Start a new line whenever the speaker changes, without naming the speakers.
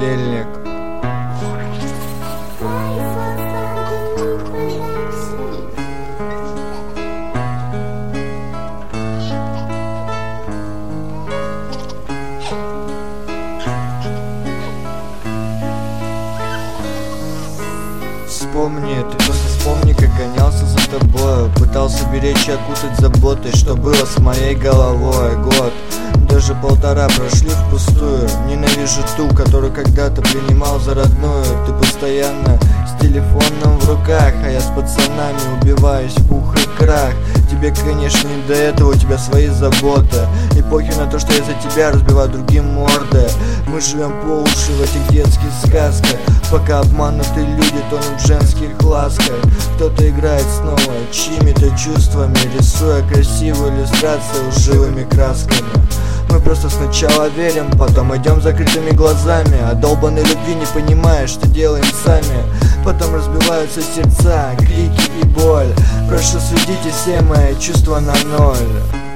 понедельник. Вспомни, ты просто вспомни, как гонялся за тобой. Пытался беречь и окутать заботой, что было с моей головой. Год, даже полтора прошли впустую. Ненавижу ту, которую когда-то принимал за родную. Ты постоянно с телефоном в руках, а я с пацанами убиваюсь в пух и крах. Тебе, конечно, не до этого, у тебя свои заботы. И похер на то, что я за тебя разбиваю другим морды. Мы живем по уши в этих детских сказках, пока обманутые люди тонут в женских ласках. Кто-то играет снова чьими-то чувствами, рисуя красивую иллюстрацию лживыми красками. Мы просто сначала верим, потом идем закрытыми глазами, а долбанной любви не понимаешь, что делаем сами. Потом разбиваются сердца, крики и боль. Прошу, сведите все мои чувства на ноль.